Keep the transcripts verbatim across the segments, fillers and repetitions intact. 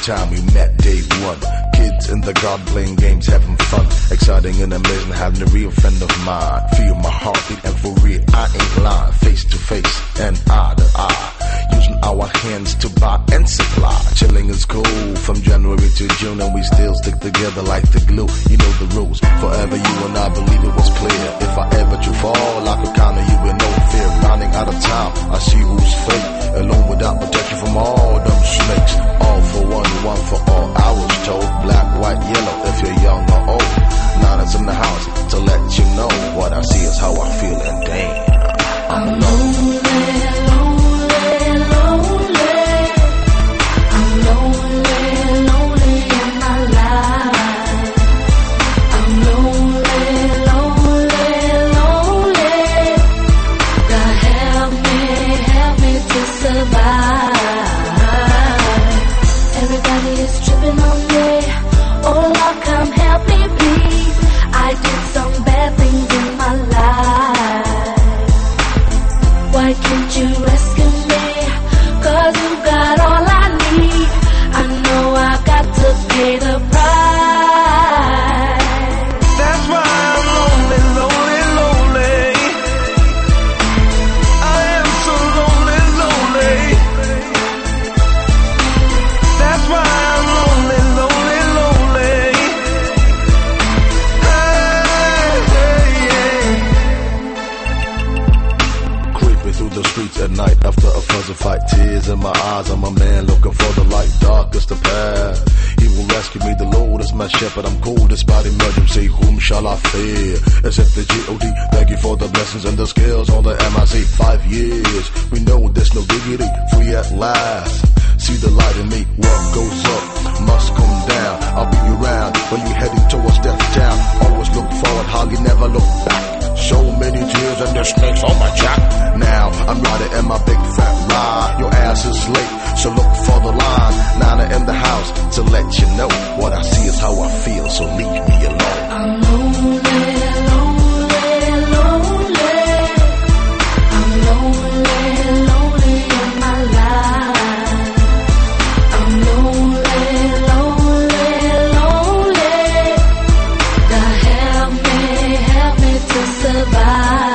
time we met, day one. Kids in the garden playing games, having fun. Exciting and amazing, having a real friend of mine. Feel my heartbeat and for real, I ain't lying. Face to face and eye to eye. Using our hands to buy and supply. Chilling is cool from January to June, and we still stick together like the glue. You know the rules. Forever you and I believe it was clear. If I ever to fall, I could count on you with no fear. Running out of time, I see who's fake. Alone without protection from all them snakes. All for one, one for all. I was told black, white, yellow. If you're young or old, Nana's in the house to let you know what I see is how I feel, and damn, I'm lonely, lonely, lonely. I'm lonely, lonely in my life. I'm lonely, lonely, lonely. God help me, help me to survive. Everybody is tripping on me. Oh Lord, come help me please. I did some bad things in my life. Why can't you rescue me? Cause you got all I need. I know I got to pay the price. That's why I'm lonely, lonely, lonely. I am so lonely, lonely. That's why I'm lonely, lonely, lonely. Hey, hey, hey. Creeping through the streets at night after a fuzzy fight. Tears in my eyes, I'm a man looking for the light. Dark is the path. He will rescue me, the Lord is my shepherd. I'm cool despite emergency. Whom shall I fear? Except the G O D. Thank you for the blessings and the skills on the M I C. Five years, we know there's no diggity. Free at last. See the light in me. What goes up must come down. I'll be around when you're heading towards death town. Always look forward, hardly never look back. So many tears and there's snakes on my jack. Now I'm riding in my big fat ride. Your ass is late, so look for the line. Nana in the house to let you know what I see is how I feel. So leave me alone. I'm lonely, lonely, lonely. I'm lonely, lonely in my life. I'm lonely, lonely, lonely. God help me, help me to survive.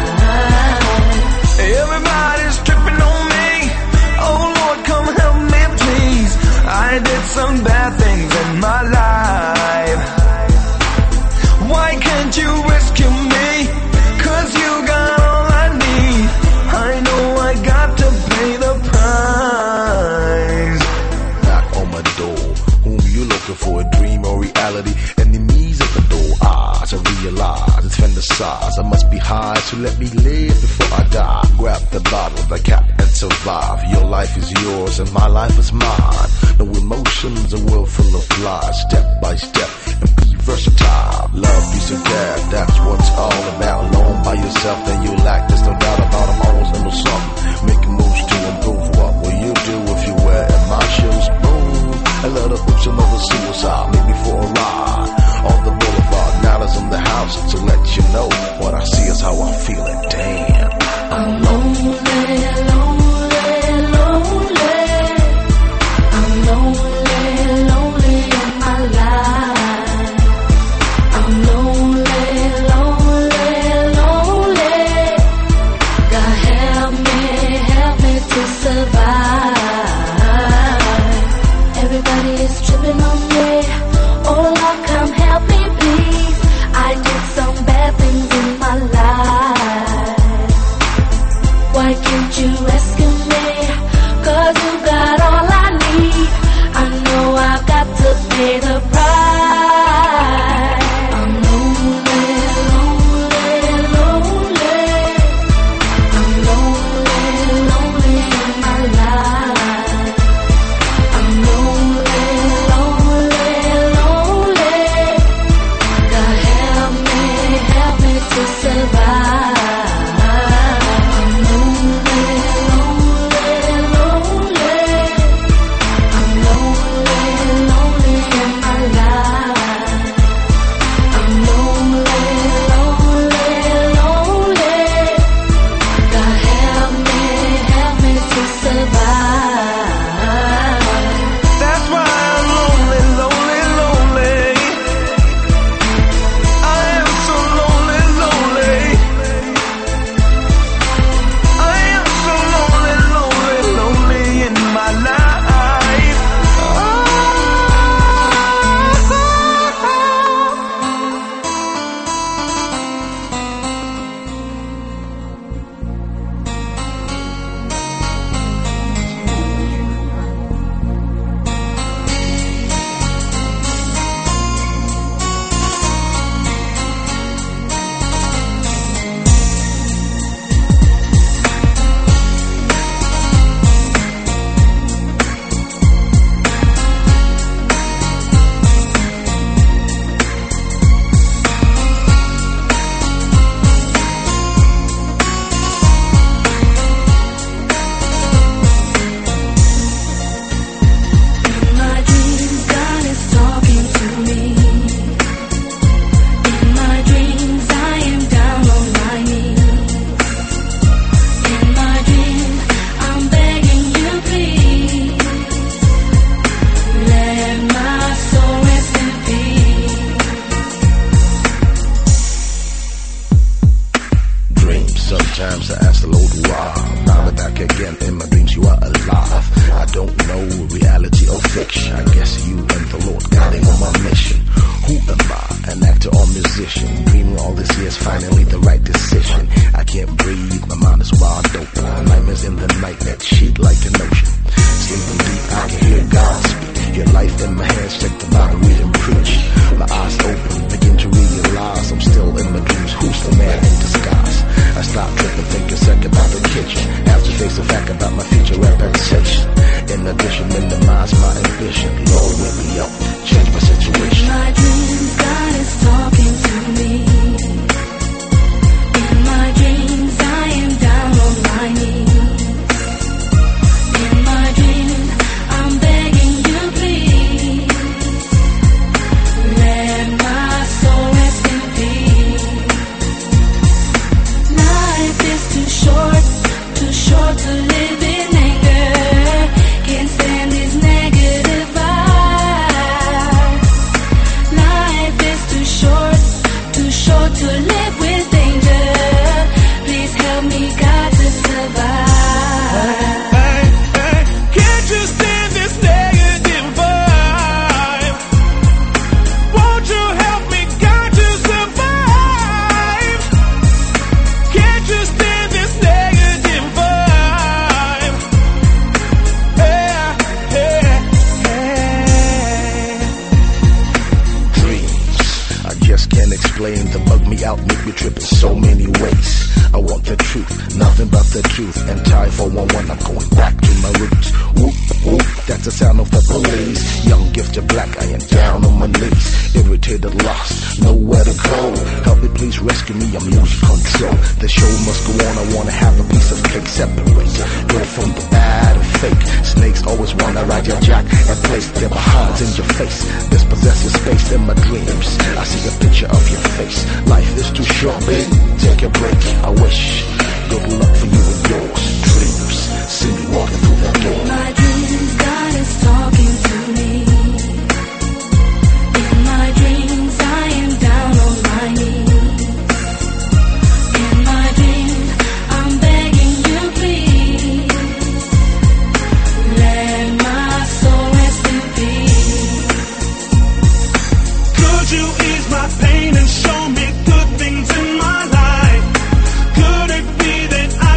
Everybody's tripping on me. Oh Lord, come help me please. I did some bad things in my life. Why can't you rescue me? Cause you got all I need. I know I got to pay the price. Knock on my door. Whom you looking for? A dream or reality? Enemies at the door. Ah, to realize it's fantasize. I must be high, so let me live before I die. Grab the bottle, the cap, and survive. Your life is yours and my life is mine. No emotions, a world full of lies. Step by step and be versatile. Love, peace, and care, that's what's all about. Alone by yourself, then you lack. There's no doubt about I'm always into something. Making moves to improve. What will you do if you wear in my shoes? Boom. A lot of oops, another suicide. Maybe for a ride on the boulevard. Now it's in the house to let you know what I see is how I feel. And damn, I'm lonely, lonely, lonely. I'm lonely, lonely in my life. I'm lonely, lonely, lonely. God help me, help me to survive. Everybody is tripping on me. Oh Lord, come help me please. I did some bad things in my life. Why can't you rescue me? Cause you got all I need. I know I got to pay the price. I'm lonely, lonely, lonely. I'm lonely, lonely in my life. I'm lonely, lonely, lonely. God help me, help me to survive. I'm lonely, lonely, lonely. I'm lonely, lonely in my life. I'm lonely, lonely, lonely. God help me, help me to survive. That's why times I ask the Lord why. Now we're back again in my dreams, you are alive. I don't know reality or fiction. I guess you and the Lord guiding on my mission. Who am I? An actor or musician? Dreaming all these years, finally the right decision. I can't breathe, my mind is wide open. Nightmares in the night that cheat like an ocean. Sleeping deep, I can hear God speak. Your life in my hands, check the Bible, read and preach. My eyes open, begin to realize I'm still in my dreams. Who's the man in disguise? I stop tripping, think a second about the kitchen. Have to face the fact about my future reputation. In addition, minimize my ambition. Lord, wake me up, change my situation. In my dreams, God is talking to me. In my dreams, I am down on my knees. In my dreams, I'm begging you, please. Let my soul rest in peace. Life is too short, too short to live in anger. Can't stand these negative vibes. Life is too short, too short to live with danger. Please help me, God, to survive. Hey, hey, can't you stand this negative vibe? Won't you help me, God, to survive? Can't you stand this negative vibe? Yeah, yeah, yeah. Dreams, I just can't explain. They bug me out, make me trip in so many ways. I want the truth, nothing but the truth. And tie for one one, I'm going back to my roots. Whoop, whoop, that's the sound of the police. Young, gifted, black, I am down on my knees. Irritated, lost, nowhere to go. Help me, please rescue me, I'm losing control. The show must go on, I wanna have a piece of cake. Separate good from the bad and fake. Snakes always wanna ride your jack and place their behinds in your face. Dispossess your space in my dreams. I see a picture of your face. Life is too short, babe, take a break. I wish good luck for you and yours. Dreams, see me walking through that door. In my dreams, God is talking to me. In my dreams, I am down on my knees. In my dreams, I'm begging you, please. Let my soul rest in peace. Could you ease my pain and show me good things in my life? Could it be that I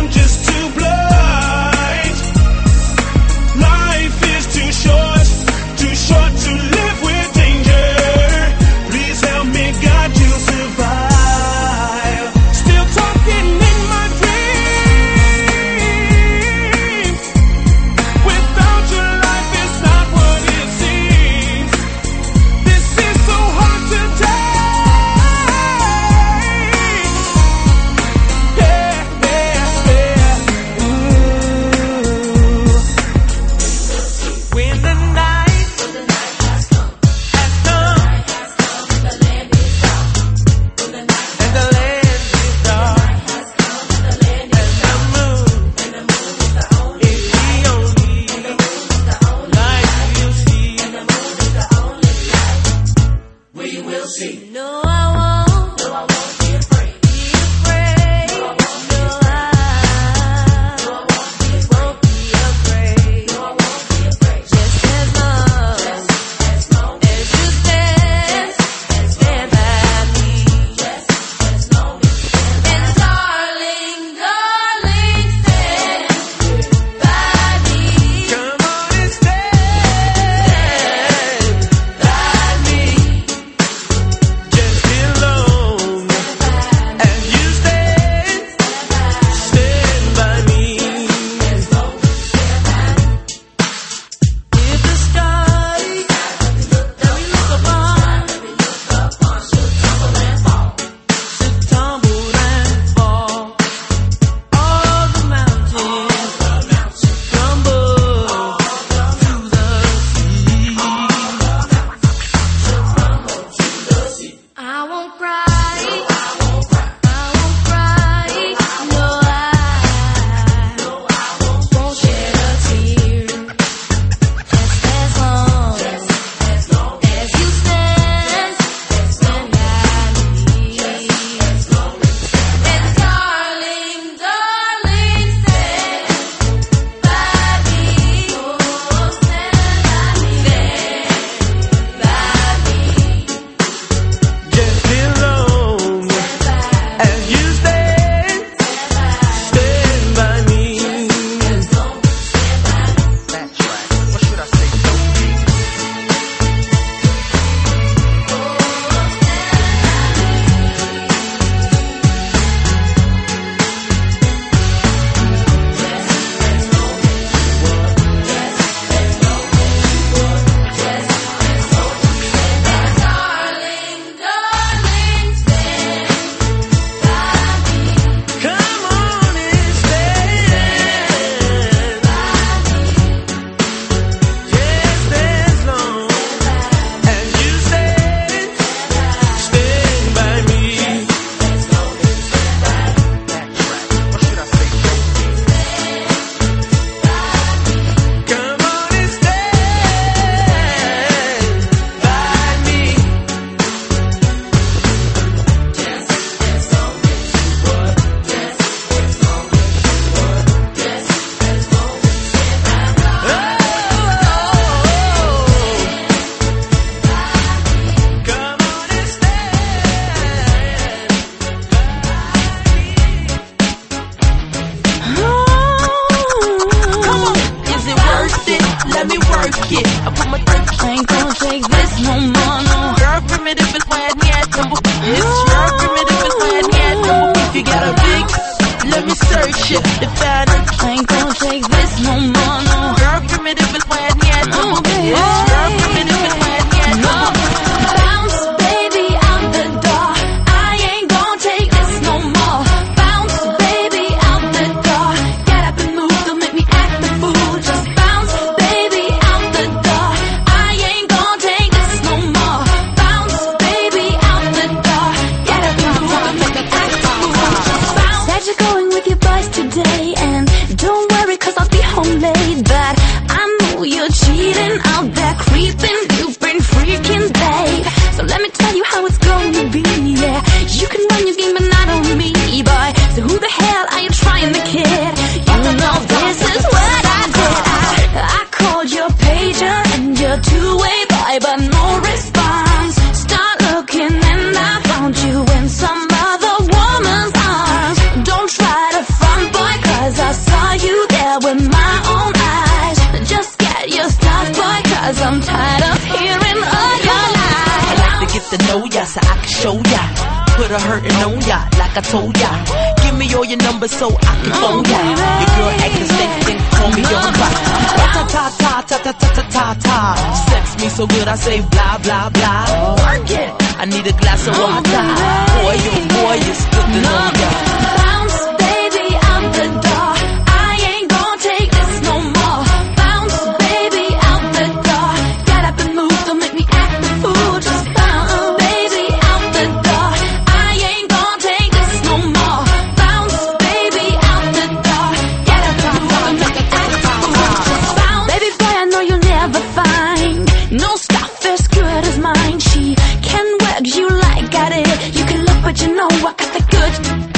If you got a big, let me search it to find it. I ain't gonna take this no more, no. Girl, primitive when yet. Oh, baby. Girl, primitive when yet. No. Bounce, baby, out the door. I ain't gonna take this no more. Bounce, baby, out the door. Get up and move, don't make me act the fool. Just bounce, baby, out the door. I ain't gonna take this no more. Bounce, baby, out the door. Get up and move, don't make me act the fool. Just bounce. Said you're going with your boys today, and don't worry, cause I'll be home late. But I know you're cheating out there, creeping. You've been freaking, babe. So let me tell you how it's gonna be, yeah. You can run your game, but not on me, boy. So who the hell are you trying to kid? You know this is what I did. I, I called your pager and your two-way boy, but no response. Start looking and I found you in some other woman's arms. Don't try to front, boy, cause I saw you there with my own eyes. Just get your stuff, boy, cause I'm tired of hearing all your lies. I like to get to know ya so I can show ya. Put a hurtin' on ya like I told ya. Give me all your numbers so I can phone ya. Your girl acting stank, then call me on rock. Ta ta ta ta ta ta ta ta ta. Sex me so good I say blah blah blah. Work it. I need a glass of water. Boy, your boy is good to know ya. Bounce, baby, out the door. I ain't gonna take this no more. Bounce, baby, out the door. Get up and move, don't make me act the fool. Just bounce, baby, out the door. I ain't gonna take this no more. Bounce, baby, out the door. Get up and move, don't make me act the fool. Just bounce. Baby boy, I know you'll never find no stuff as good as mine. She can work you like I did. You can look, but you know I got the good.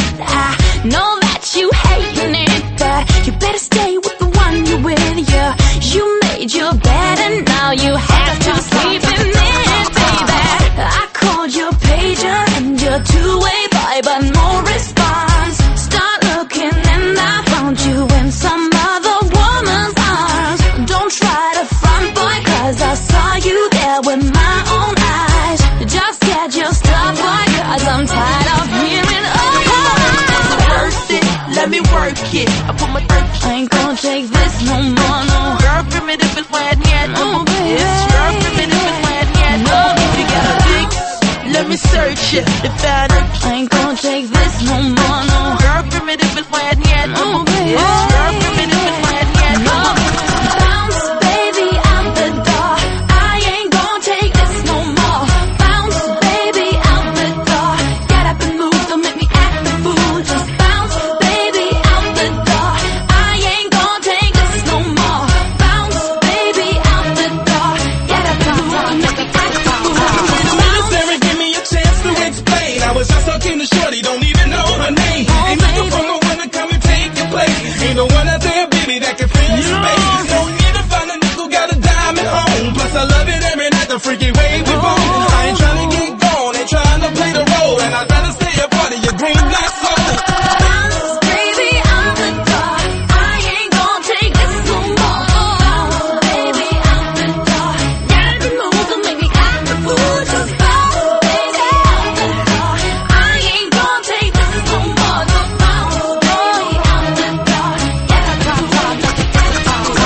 I know that you hating it, but you better stay with the one you're with. Yeah, you made your bed and now you have to sleep in it, baby. I called your pager and your two-way boy, but no response. Start looking and I found you in some other woman's arms. Don't try to front, boy, cause I saw you there with my own eyes. Just get your stuff, boy, cause I'm tired of hearing all your lies. Worth it, let me work it. I put my work. I ain't gonna take this no more, no. Girl, primitive is when yet. Oh, baby. Girl, primitive is when yet. No. If you got a big, let me search it to find it. I ain't gonna take this no more, no. Girl, primitive is when yet. Oh, baby. Girl, primitive is when yet. No. Bounce, baby, out the door. I ain't gonna take this no more. Bounce, baby, out the door. Get up and move, don't make me act the fool. Just bounce, baby, out the door. I ain't gonna take this no more. Bounce, baby, out the door. Get up and move, don't make me act the fool. Just bounce. Sarah, give me a chance to explain. I was just talking to Shorty, don't even know her name. Oh, Ain't looking for baby. no one to come and take your place. Ain't no one out there, baby, that can fill your space. No need to find a nickel, got a dime at home. Plus I love it every night, the freaky way we bone. I ain't trying to get gone, ain't trying to play the role. And I'd rather stay a part of your green black soul. Bounce, baby, out the door. I ain't gonna take this no more. Bounce, baby, out the door. Get up and move, don't make me act the fool. Just bounce, baby, out the door. I ain't gonna take this no more. Just bounce, baby, out the door. Get up and move, don't make me act the fool.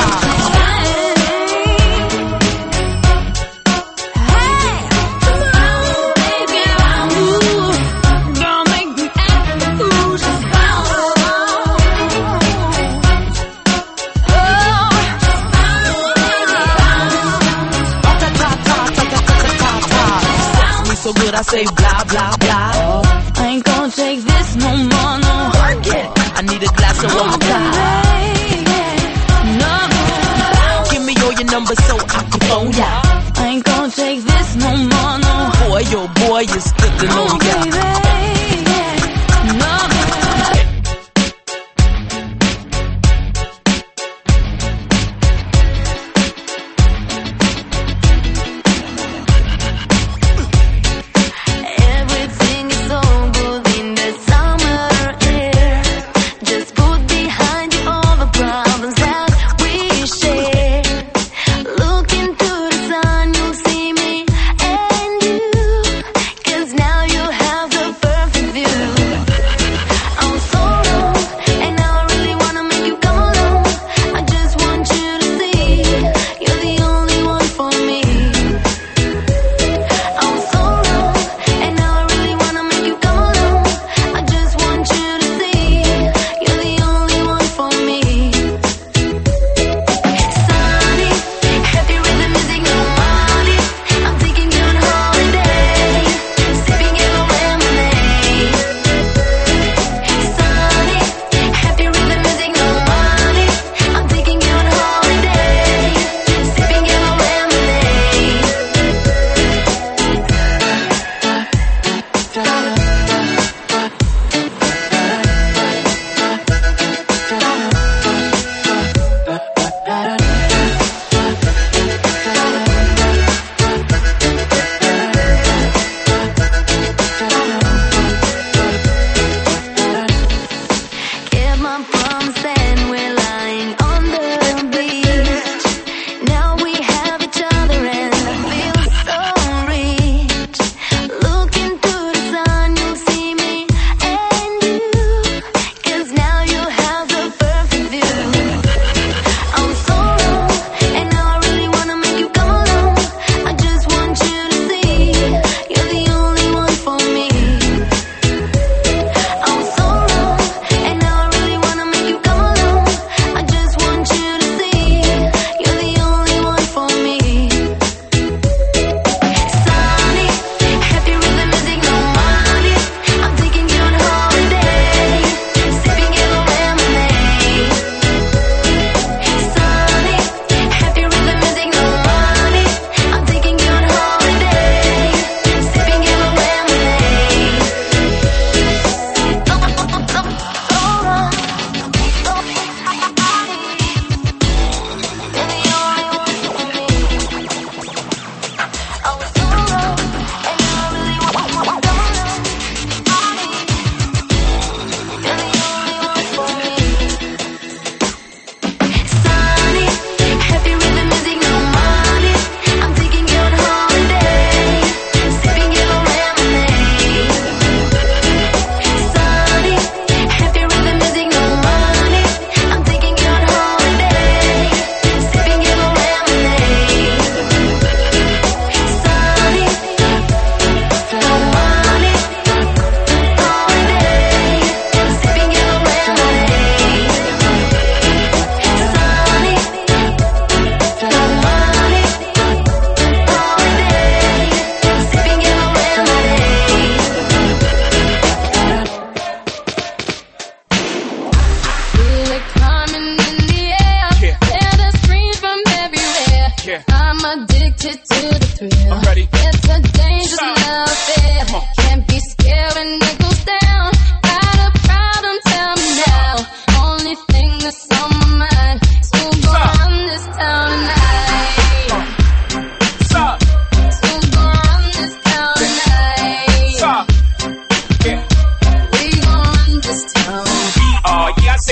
Hey, just bounce, baby, out. Don't make me act the fool. Just bounce. Sex me so good I say blah blah blah. I ain't gonna take this no more, no. Work it. I need a glass of water. No, Give me all your numbers so I can phone ya. I ain't gonna take this no more, no. Boy, your boy is good to know Oh, ya. baby. No. Everything is so good in the summer air. Just put behind you all the problems that we share. Look into the sun, you'll see me and you. 'Cause now you have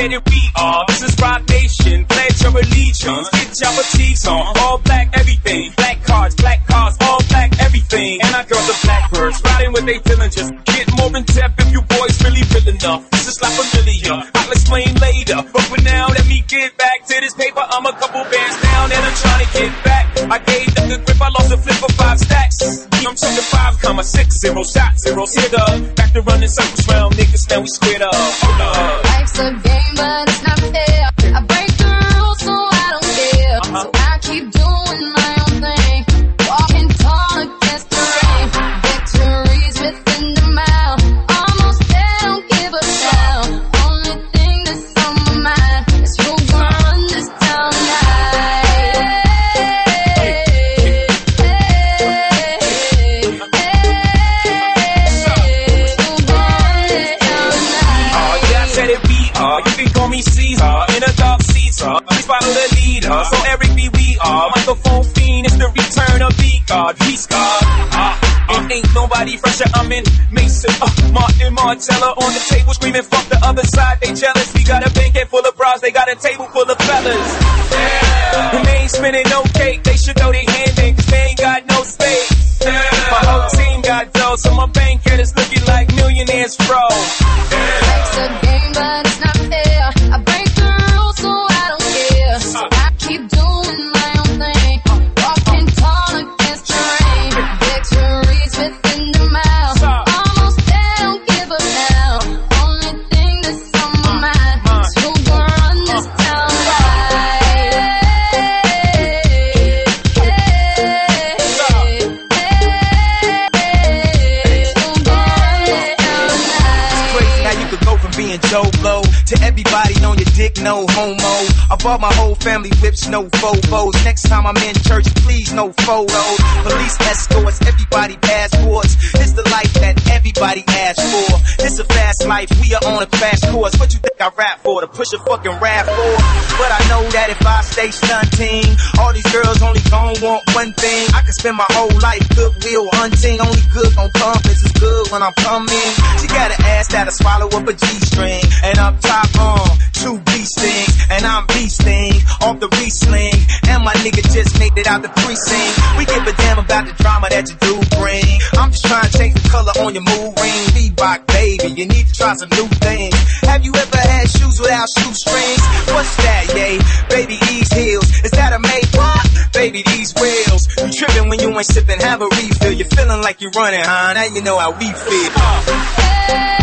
said it we are. This is Rock Nation, pledge your allegiance. Get your fatigues on, all black everything. Black cards, black cars, all black everything. And our girls are blackbirds, riding with they feeling. Just get more in depth if you boys really real enough. This is like familiar, I'll explain later. But for now, let me get back to this paper. I'm a couple bands down and I'm trying to get back. I gave them the grip, I lost a flip for five stacks. I'm to the five, comma six, zero shot, zeros hit up. Back to running circles round niggas, now we squared up. Hold up. Life's a game, but it's not fair. I break the rules, so I don't care. Uh-huh. So I keep doing my own thing. Walking tall against the rain. Victories within the mile. Almost there, don't give a damn. Only thing that's on my mind is who gon' run this town tonight. You can call me Caesar, in a dark Caesar. Please follow the leader, so Eric B. we are. Microphone fiend, it's the return of V-God, V-God. Uh, uh, ain't nobody fresher, I'm in Mason. Uh, Martin Martella on the table screaming, fuck the other side, they jealous. We got a banquet full of bras, they got a table full of fellas. Yeah. And they ain't spinning no cake, they should know they handing, cause they ain't got no space. Yeah. My whole team got dough, so my banquet is looking like millionaires, bro. Yeah. Life's a game, but it's not fair. I break the rules, so I don't care. So I keep doing my own thing. Walking tall against the rain. Victories within the mile. Almost there, don't give a damn. Only thing that's on my mind is who gon' run this town tonight. Who gon' run this town tonight? Crazy how you could go from being Joe Blow to everybody on your dick, no homo. I bought my whole family whips, no fofos. Next time I'm in church, please, no photos. Police escorts, everybody passports. It's the life that everybody asks for. It's a fast life, we are on a crash course. What you think I rap for? To push a fucking rap for? But I know that if I stay stunting, all these girls only gon' want one thing. I can spend my whole life goodwill hunting. Only good gon' come, this is good when I'm coming. She got an ass that'll swallow up a G-string. And up top on, two beast things. And I'm beasting off the re-sling. And my nigga just made it out the precinct. We give a damn about the drama that you do bring. I'm just trying to change the color on your mood ring. Bebop, baby, you need to try some new things. Have you ever had shoes without shoestrings? What's that, yay? Baby, these heels. Is that a made what? Baby, these wheels. You tripping when you ain't sipping, have a refill. You're feeling like you're running, huh? Now you know how we feel. Uh.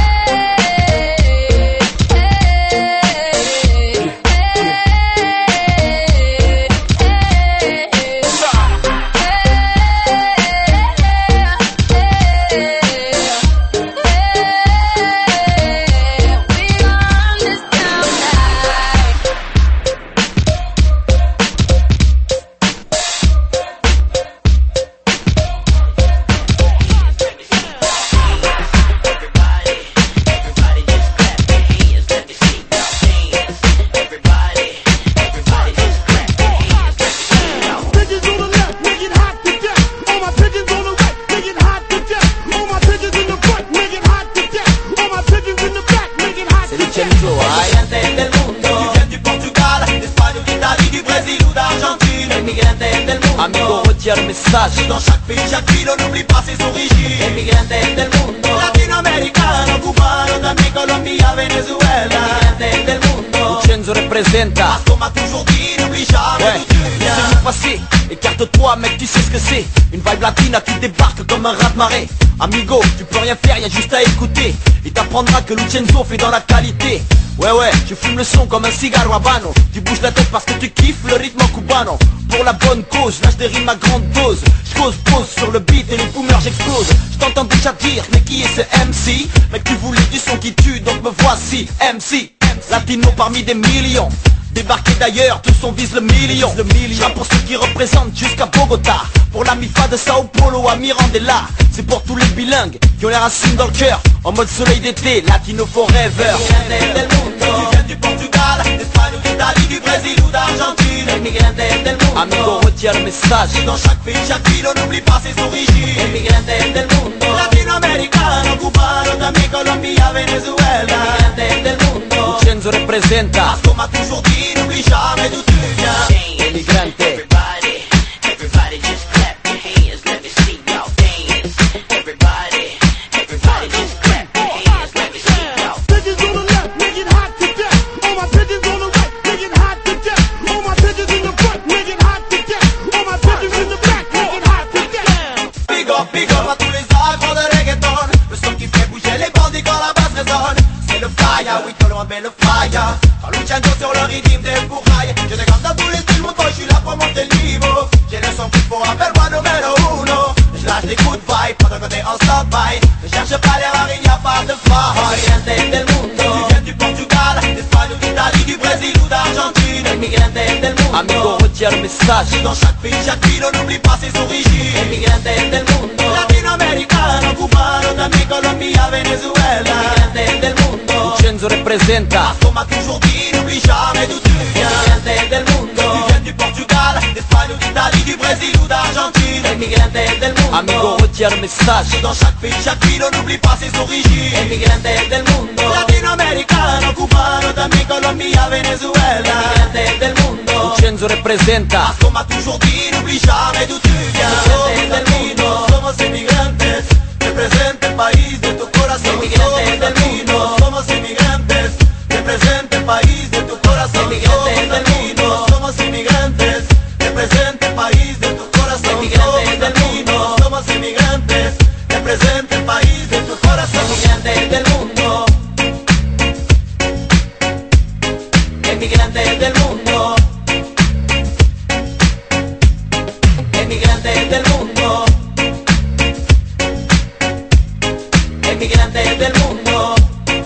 Amigo, retire le message. Dans chaque pays, chaque ville, on n'oublie pas ses origines. Emigrantes del mundo, latinoamericano, cubano, también Colombia, Venezuela. Emigrantes del mundo, Lucenzo representa. Parce qu'on m'a toujours dit, n'oublie jamais ouais. d'où tu viens. C'est le passé, écarte-toi mec, tu sais ce que c'est. Une vibe latina qui débarque comme un raz-de-marée. Amigo, tu peux rien faire, y'a juste à écouter. Il t'apprendra que Lucenzo fait dans la qualité. Ouais ouais, je fume le son comme un cigarro habano. Tu bouges la tête parce que tu kiffes le rythme cubano. Pour la bonne cause, lâche des rimes à grande dose. J'cause, pose sur le beat et les boomers j'explose. J't'entends déjà dire, mais qui est ce M C? Mec tu voulais du son qui tue, donc me voici M C, Latino parmi des millions. Débarqué d'ailleurs, tous on vise le million. Le million. Pour ceux qui représentent jusqu'à Bogota. Pour la Mifa de Sao Paulo à Mirandela. C'est pour tous les bilingues qui ont les racines dans le cœur. En mode soleil d'été, Latino forever. Emigrantes del mundo, tu viens du Portugal, d'Espagne ou d'Italie, du Brésil ou d'Argentine. Emigrantes del mundo, amigo, retire le message. Dans chaque pays, chaque ville, on n'oublie pas ses origines. Emigrantes del mundo, latinoamericano, cubano, también Colombia, Venezuela. Emigrantes del mundo, Lucenzo representa. representa. Parce qu'on m'a toujours dit, n'oublie jamais d'où tu viens. Emigrante. Everybody, everybody just clap your hands, let me see y'all dance. Everybody, everybody just clap your hands, let me see y'all. Pigeons on the left, make it hot to death. All my pigeons on the right, make it hot to death. All my pigeons in the front, make it hot to death. All my pigeons in the back, make it hot to death. Big up, big up à tous les agents de reggaeton. Le son qui fait bouger les bandits quand la basse résonne. C'est le fire, oui, que l'on met le fire. Quand Luciano sur le rythme des bourrailles. Je dégamme dans tous les styles, mon boy, je suis là pour monter le niveau. J'ai le son qu'il faut, appelle-moi numéro uno. Je lâche des coups de vibe pendant que t'es en stand-by. Ne cherche pas l'erreur, il n'y a pas de faille. Emigrante del mundo. Tu viens du Portugal, d'Espagne ou d'Italie, du Brésil ou d'Argentine. Emigrante del mundo. Amigo, retiens le message. Dans chaque pays, chaque ville, on n'oublie pas ses origines. Emigrante del mundo. Latinoamericano, cubano, también Colombia, Venezuela. Emigrante del mundo. Lucenzo representa. Parce qu'on m'a toujours dit, n'oublie jamais d'où tu viens. Emigrante del mundo. Tu viens du Portugal, d'Espagne ou d'Italie, du Brésil ou d'Argentine. Emigrante del mundo. Amigo, retiens le message. Dans chaque pays, chaque ville, on n'oublie pas ses origines. Emigrante del mundo. Latinoamericano, cubano, también Colombia, Venezuela. Emigrante del mundo. Lucenzo representa. Parce qu'on m'a toujours dit, n'oublie jamais d'où tu viens. Emigrante del mundo. Somos emigrantes, representa el país de tu corazón. Emigrantes del mundo. Somos emigrantes, representa el país de tu corazón. Emigrantes del mundo. Somos emigrantes, representa el país de tu corazón. Emigrantes del mundo. Somos emigrantes, representa el país de tu corazón. Emigrantes del mundo. Emigrantes del mundo. Emigrantes del mundo. Emigrantes del mundo.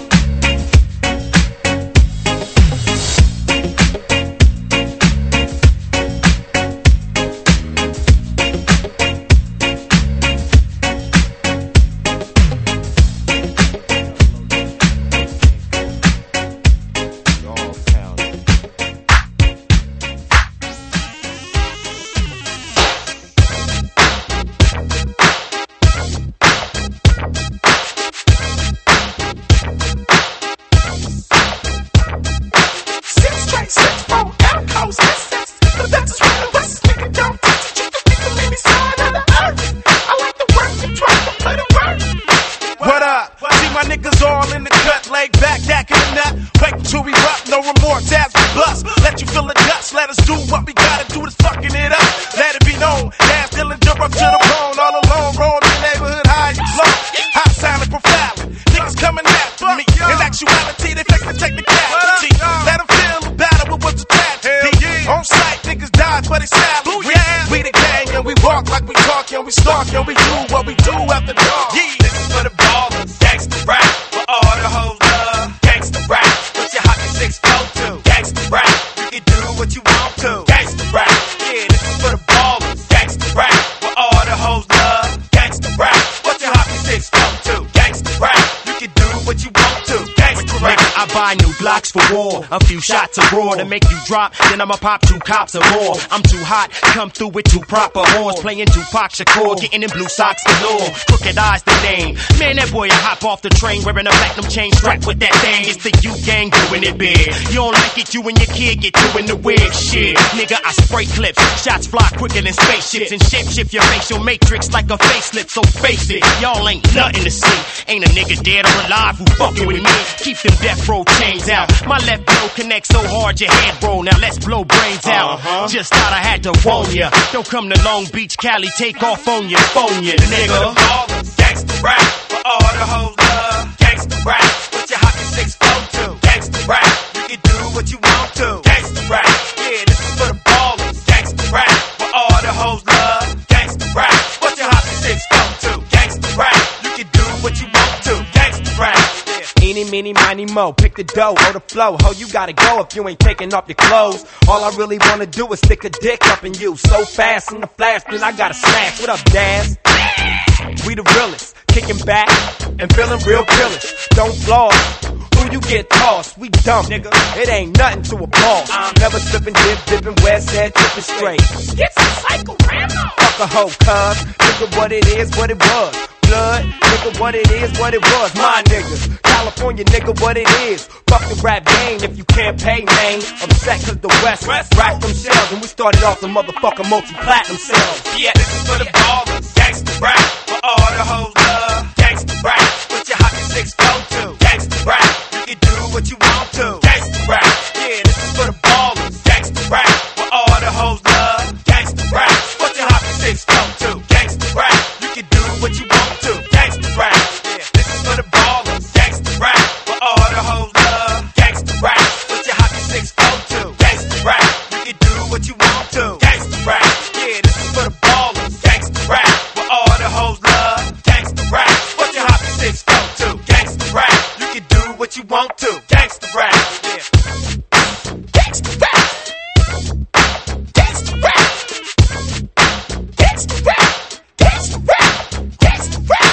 A few shots of raw to make you drop, then I'ma pop two cops or more. I'm too hot, come through with two proper horns, playing Tupac Shakur, getting in blue socks galore. Crooked Eyes the name, man that boy I hop off the train wearing a platinum chain strapped with that thing. It's the U gang doing it big. You don't like it, you and your kid get doing the weird shit. Nigga, I spray clips, shots fly quicker than spaceships, and shape shift your facial matrix like a facelift. So face it, y'all ain't nothing to see. Ain't a nigga dead or alive who fucking with me. Keep them death row chains out. My left blow connects so hard your head roll. Now let's blow brains out. Uh-huh. Just thought I had to warn ya. Don't come to Long Beach, Cali, take off on your phone, ya nigga. Gangsta rap for all the hoes love. Gangsta rap, what your hockey six go to. Gangsta rap, you can do what you want to. Gangsta rap, yeah, this is for the ballers. Gangsta rap for all the hoes love. Gangsta rap, what your hockey six go to. Gangsta rap, you can do what you want to. Gangsta rap. Eeny, meeny, miny, mo, pick the dough or the flow. Ho, you gotta go if you ain't taking off your clothes. All I really wanna do is stick a dick up in you so fast in the flash, then I gotta smash. What up, Daz? We the realest, kicking back and feeling real killish. Don't flaw. Who you get tossed? We dumb, nigga. It ain't nothing to a boss. I'm never slipping, dip, dipping, west head, tipping straight. Get some psycho Rambo. Fuck a hoe, cuz. Look at what it is, what it was. Blood, look at what it is, what it was. My niggas. California you, nigga, what it is. Fuck the rap game if you can't pay, man. Upset cause the West racked them shells, and we started off the motherfucking multi-platinum sales. Yeah, this is for the ballers, gangsta rap, for all the hoes love. Gangsta rap, put your hockey six go to. Gangsta rap, you can do what you want to. Gangsta rap, yeah, this is for the ballers. Gangsta rap, for all the hoes love. Gangsta rap, put your hockey six go to. Gangsta rap, you can do what you want to. Gangsta rap, yeah, this is for the ballers. Gangsta rap, for all the hoes love. Gangsta rap, put your hockey six go to. Gangsta rap, you can do what you want to. Gangsta rap, yeah, this is for the ballers. Gangsta rap, for all the hoes love. Gangsta rap, what your hockey six go to. Gangsta rap, you can do what you want to. Gangsta rap, yeah. Gangsta rap, gangsta rap, gangsta rap, gangsta rap, gangsta rap.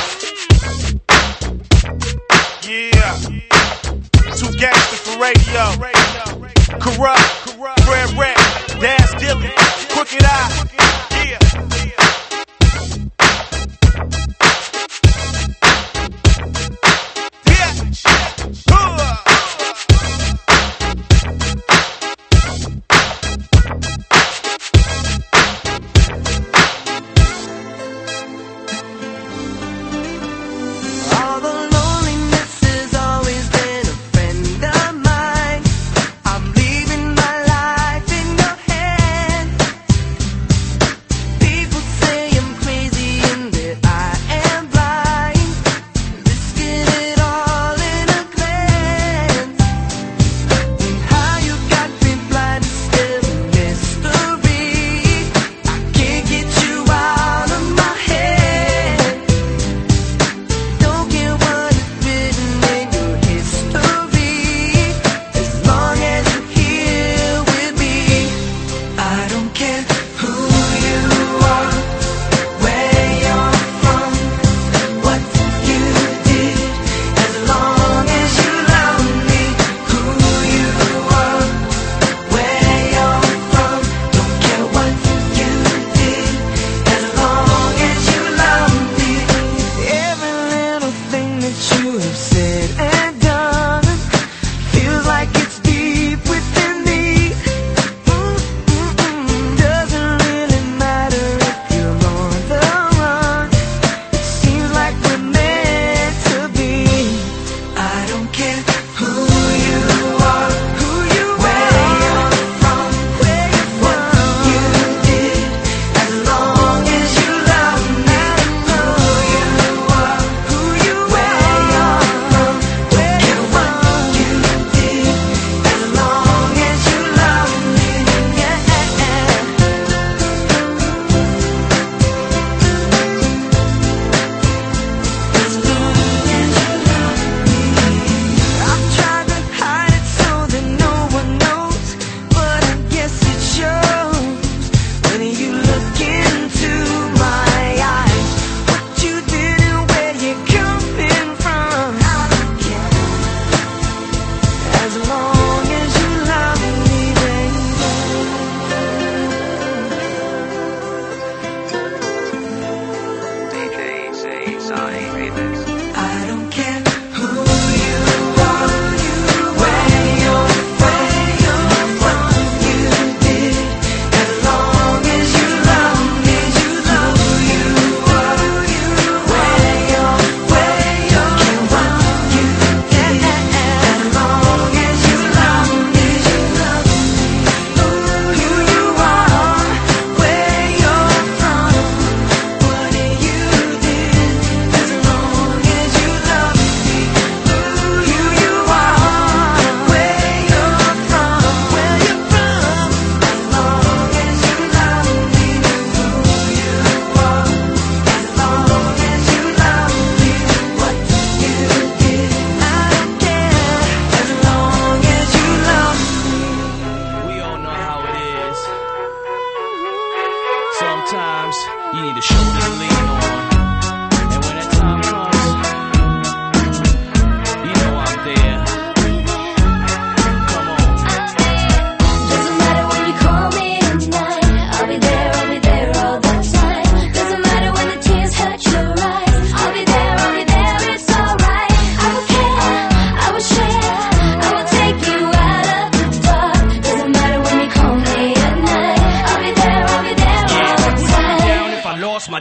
Yeah, two gangsters for radio. Corrupt, Red Red, Dash Dilly, Crooked Eye. Yeah. All the loneliness has always been a friend of mine. I'm leaving my life in your hands. People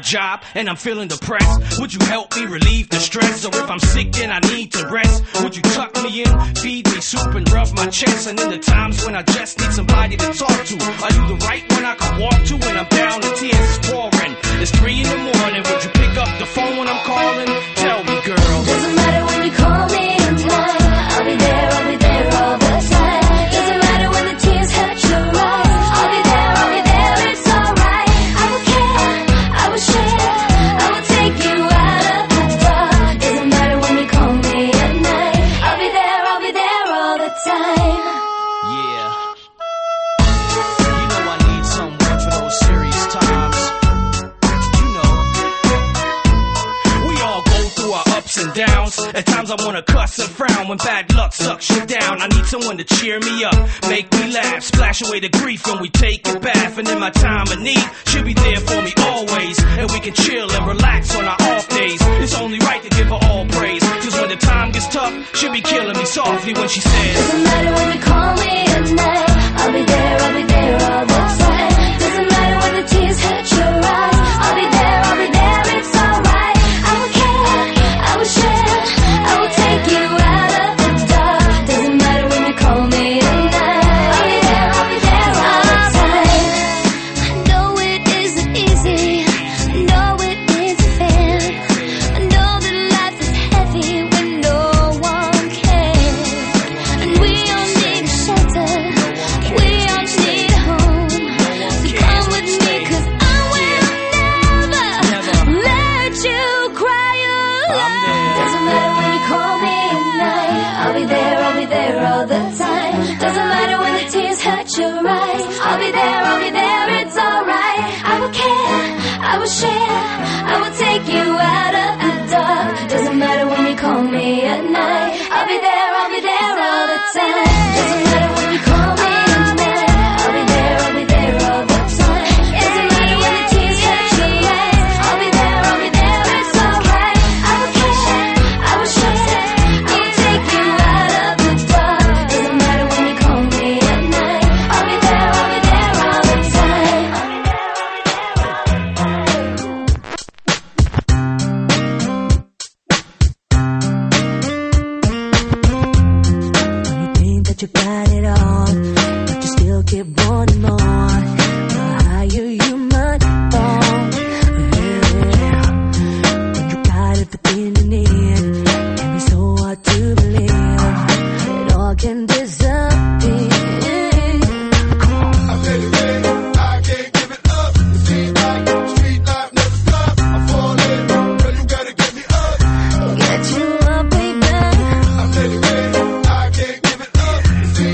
job and I'm feeling depressed, would you help me relieve the stress? Or if I'm sick then I need to rest, would you tuck me in, feed me soup and rub my chest? And in the times when I just need somebody to talk to, are you the right one I can walk to when I'm down and tears is pouring? It's three in the morning, would you pick up the phone when I'm calling? Tell me, girl. Doesn't matter when you call me at night, I'll be there, I'll be there all the time. Doesn't matter when the tears hurt your eyes, I'll be there, I'll be there, it's alright. I will care, I will share, I will take you out of the dark. Doesn't matter when you call me at night, I'll be there, I'll be there all the time. Yeah. You know I need someone for those serious times. You know. We all go through our ups and downs. At times I wanna cuss and frown when bad luck sucks you down. I need someone to cheer me up, make me laugh, splash away the grief when we take a bath. And in my time of need, she'll be there for me always. And we can chill and relax on our off days. It's only right to give her all praise, cause when the time gets tough, she'll be killing me softly when she says, doesn't matter when you call me at night, I'll be there, I'll be there all the time. Doesn't matter when the tears hurt your eyes, I'll be there, I'll be there, it's alright. I will care, I will share, I will take you out of the dark. Doesn't matter when you call me at night, I'll be there, I'll be there all the time. I know it isn't easy, I know it isn't fair, I know that life is heavy when no one cares. And we all need a shelter, we all need a home. So come with me, cause I will never let you cry alone. Doesn't matter when you call me at night, I'll be there, I'll be there all the time. Doesn't matter when the tears hurt your eyes, I'll be there, I'll be there, it's alright. I will care, I will share, I will take you out of the dark. Doesn't matter when you call me at night, I'll be there, I'll be there all the time. Doesn't matter when you call me at night, I'll be there, I'll be there all the time. Doesn't matter when the tears hurt your eyes, I'll be there, I'll be there, it's alright. I will care, I will share, I will take you out of the dark. Doesn't matter when you call me at night, I'll be there, I'll be there all the time. You think that you got it all, but you still keep wanting more. The higher you might fall, yeah. When you got everything you need, can be so hard to believe it all can disappear. I dedicated, I can't give it up. It seems like street life never stop. I fall in, girl, you gotta get me up. Get you up, baby. I'm dedicated, I can't give it up. It seems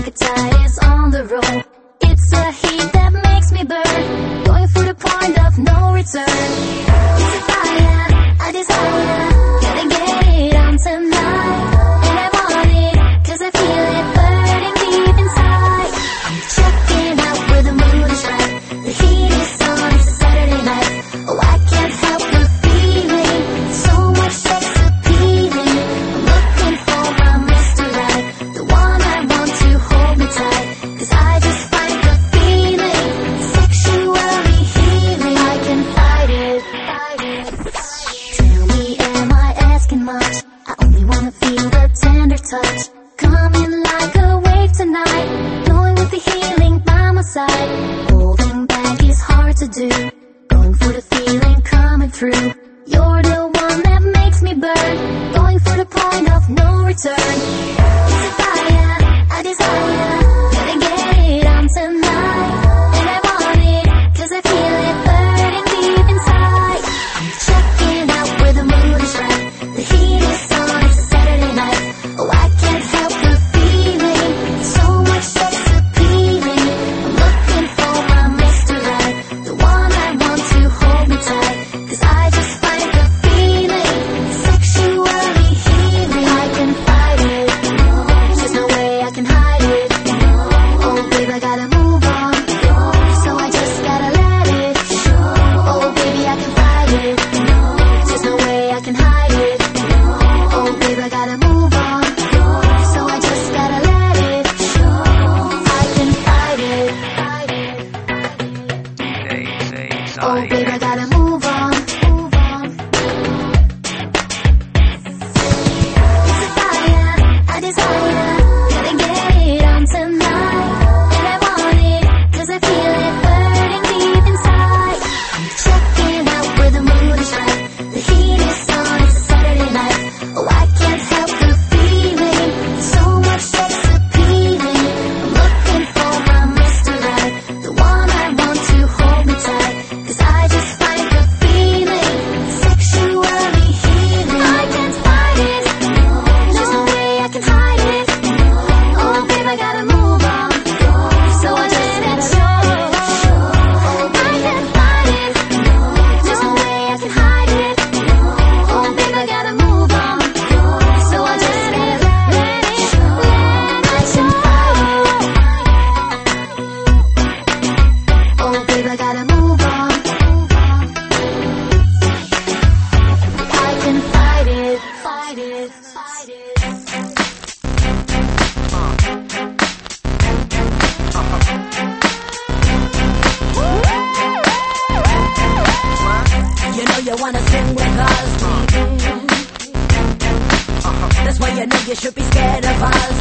like a tide is on the road. It's a heat that makes me burn, going for the point of no return. It's a fire, a desire, gotta get it on tonight. And I want it, cause I feel it burning deep inside. I'm checking out where the mood is right. The heat is on, it's a Saturday night. Oh, I can't help but feeling so much sex appealing. I'm looking for my Mister Right, the one I want to hold me tight. Cause I just find the feeling sexually healing. I can fight it, fight it. Tell me, am I asking much? I only wanna feel the tender touch, coming like a wave tonight, knowing with the healing by my side. Holding back is hard to do, going for the feeling coming through. You're the one that makes me burn, going for the point of no return. It's a fire, a desire, gotta get it on tonight. And I want it, cause I feel it burning deep inside. I'm checking out where the mood is right. The heat is on, it's a Saturday night. Oh, I can't help the feeling, so much sex appealing. I'm looking for my Mister Right, the one I want to hold me tight. Cause I just find the feeling sexually healing. I can fight it, there's no way I can hide it. Oh babe, I gotta move on, so I just gotta let it. Oh baby, I can fight it, there's no way I can hide it. Oh babe, I gotta move on, so I just gotta let it. I can fight it, fight it. Oh babe, I gotta move on, move on. It's a fire, a desire, gotta get it on tonight. And I want it, cause I feel it burning deep inside. I'm checking out where the mood is right. The heat is on, it's a Saturday night. Oh, I can't help the feeling, so much sex appealing. I'm looking for my Mister Right, the one I want to hold me tight. Cause I just find the feeling sexually healing. I can't fight it, there's no way I can hide it. Oh babe, I gotta move on, so I just let it show. I can't fight it, there's no way I can hide it. Oh babe, I gotta move on, so I just let it, let it show. I can fight it. Oh babe, I gotta move on. I can fight it, fight it, fight it. You know you wanna sing with us. That's why you know you should be scared of us.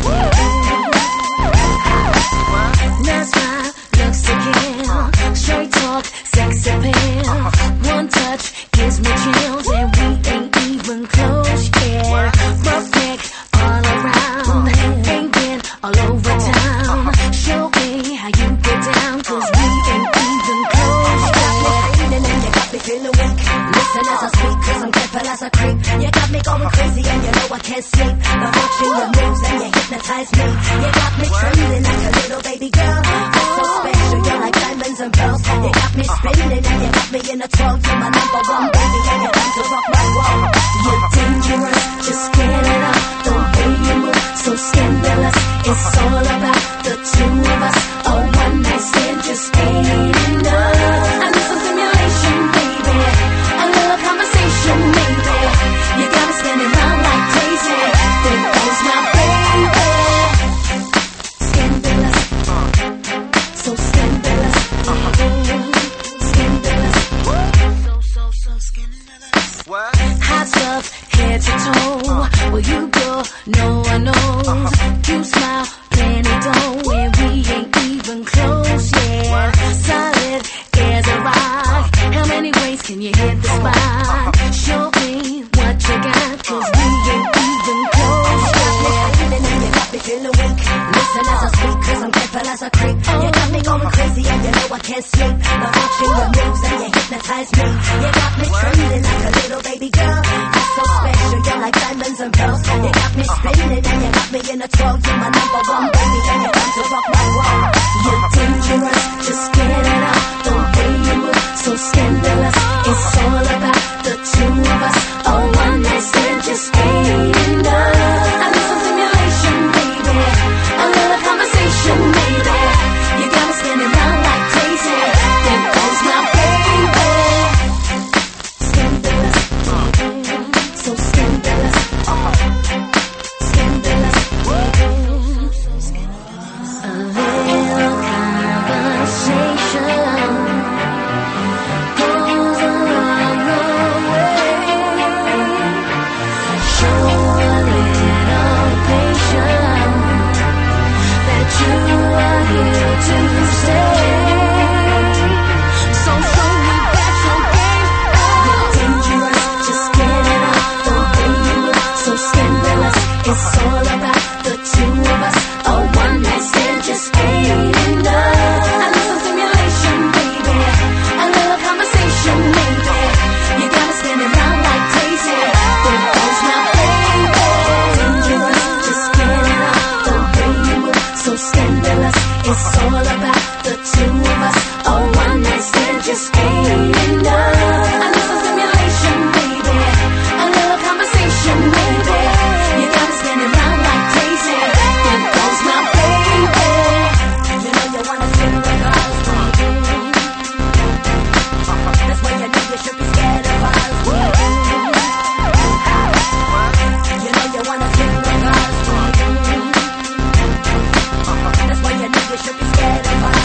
No smile, looks to kill. Straight talk, sex appeal. One touch gives me chills, and we ain't even close yet. Perfect all around, ain't been all over town. Show me how you get down, cause we ain't even close yet. And then you got me feeling weak. Listen as I speak, cause I'm careful as a creep. You got me going crazy and you know I can't sleep. The watching your moves and you hypnotize me. You got me trembling like a little baby girl. You're so special, you're like diamonds and pearls. You got me spinning and you got me in a twirl. You're my number one baby and you're time to rock my world. You're dangerous, just get it up. The way you move, so scandalous. It's all about the two of us. A one night stand just ain't enough. I need some stimulation, baby. A little conversation, maybe. You got me spinning round like crazy. There goes my baby. Scandalous, so scandalous. Scandalous, so so so scandalous. What? Hot stuff, head to toe. Where you go, no one knows. You smile, plenty dough. dangerous. Just get it out. The way you move, so scandalous. It's all about the two of us. A one night stand just ain't enough. I need some stimulation, baby. A little conversation, maybe. You got me spinning round like crazy. There goes my baby. Scandalous, so scandalous. Scandalous. A little conversation goes a long, long way. Show a little patience that you are here to stay. So show me that your game you're dangerous. Just get it out. The way you move, so scandalous. It's all about the two of us. A one night stand just ain't enough. I need some stimulation, baby. A little conversation, maybe. You got me spinning round like crazy. There goes my baby. Dangerous, just get it out. The way you move, so scandalous. It's all about the two of us. A one night stand just ain't enough. I need some stimulation, baby. A little conversation, maybe. You got me spinning round like crazy. There goes my baby. You know you wanna feel the girls moving. That's why you know you should be scared of us. You know you wanna feel the girls moving. That's why you know you should be scared of us.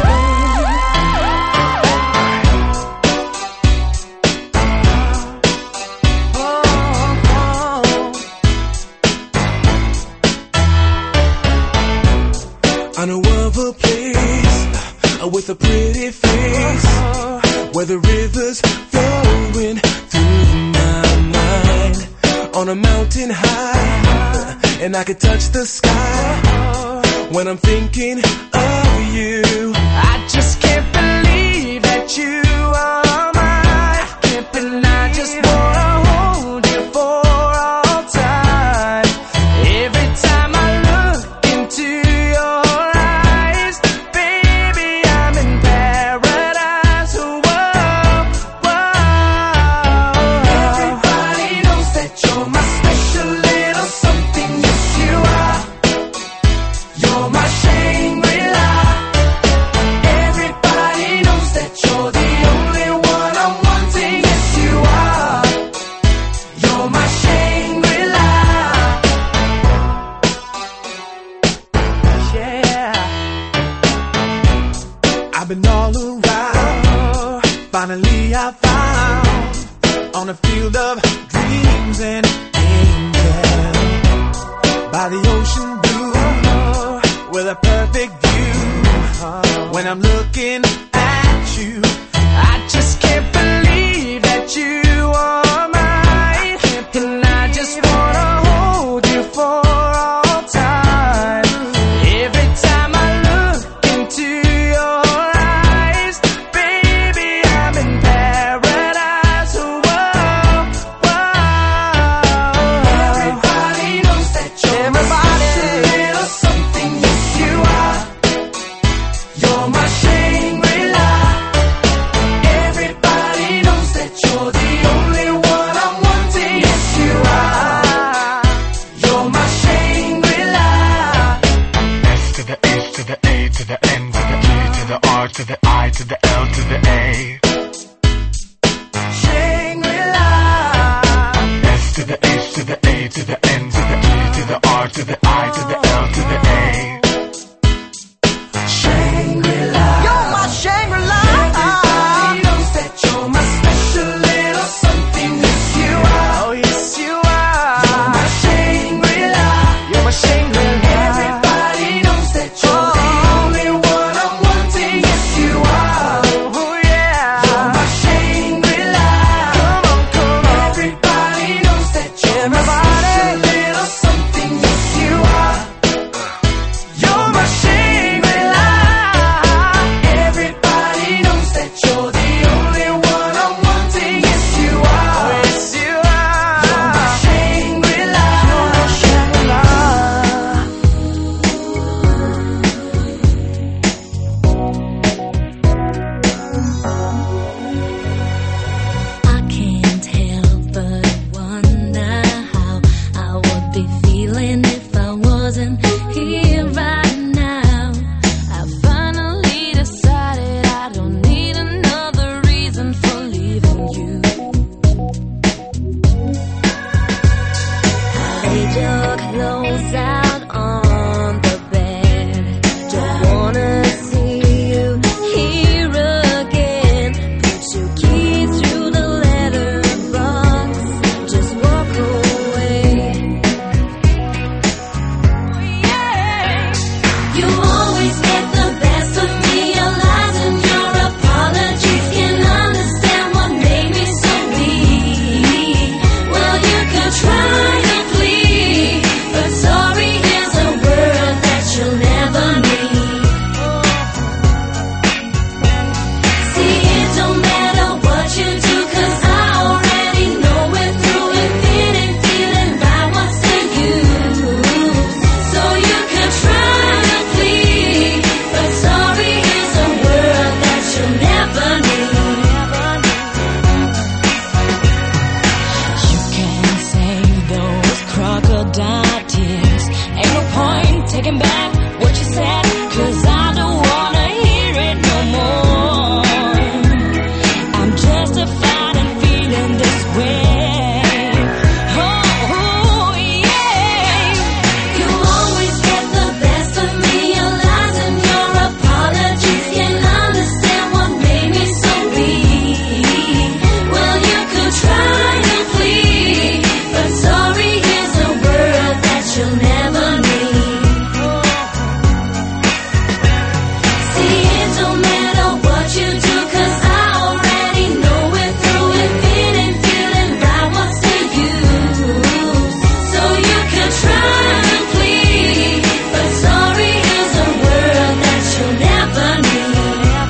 I know of a place uh, with a pretty face where the river's flowing through my mind on a mountain high, and I could touch the sky when I'm thinking of you. I just can't believe that you are mine, and I just wanna hold you for all time. Every time I look into your eyes, baby, I'm in paradise. Whoa, whoa. Everybody knows that you're my special little something. Yes, you are. You're my Shangri-La. Everybody knows that you're the only one I'm wanting. Yes, you are. You're my Shangri-La. Yeah. I've been all around. Finally I found on a field of dreams and angels by the ocean blue with a perfect view. When I'm looking at you, I just can't believe that you are mine, and I just wanna hold you for all time. Every time I look into your eyes, baby, I'm in paradise. Whoa, whoa. Everybody knows that you're my special little something. Yes, you are. You're my Shangri-La. Everybody knows that you're the only sad, 'cause I don't wanna hear it no more. I'm justified in feeling this way. Oh, oh, yeah. You always get the best of me. Your lies and your apologies can't understand what made me so weak. Well, you could try to plead, but sorry is a word that you'll never need. See, it don't matter what you do, 'cause I already know it through and feeling, feeling right what's to use. So you could try to plead, but sorry is a word that you'll never need.